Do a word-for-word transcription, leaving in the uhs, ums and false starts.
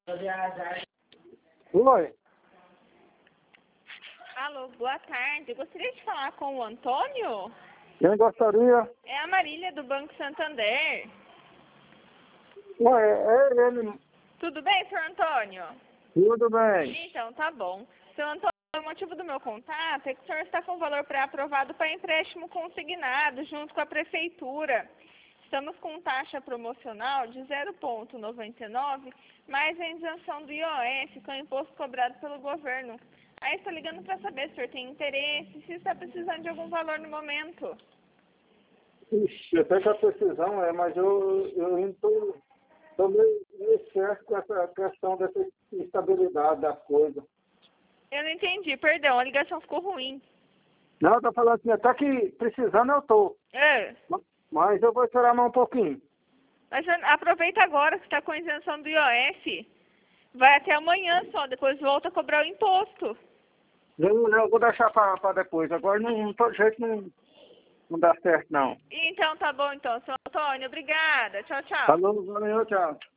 Oi. Alô, boa tarde. Eu gostaria de falar com o Antônio. Quem gostaria? É a Marília do Banco Santander. Ué, é ele. Tudo bem, senhor Antônio? Tudo bem. Então, tá bom. Senhor Antônio, o motivo do meu contato é que o senhor está com valor pré-aprovado para empréstimo consignado junto com a prefeitura. Estamos com taxa promocional de zero vírgula noventa e nove, mais a isenção do I O F, com o imposto cobrado pelo governo. Aí estou ligando para saber se o senhor tem interesse, se está precisando de algum valor no momento. Ixi, até que a precisão é, mas eu, eu ainda estou meio, meio certo com essa questão dessa instabilidade das coisas. Eu não entendi, perdão, a ligação ficou ruim. Não, eu tô falando assim, até que precisando eu tô. É. Mas eu vou esperar mais um pouquinho. Mas aproveita agora que está com isenção do I O F. Vai até amanhã só, depois volta a cobrar o imposto. Eu, eu vou deixar para depois. Agora não, não todo jeito não, não dá certo não. Então tá bom então, senhor Antônio, obrigada. Tchau, tchau. Falou, valeu, tchau.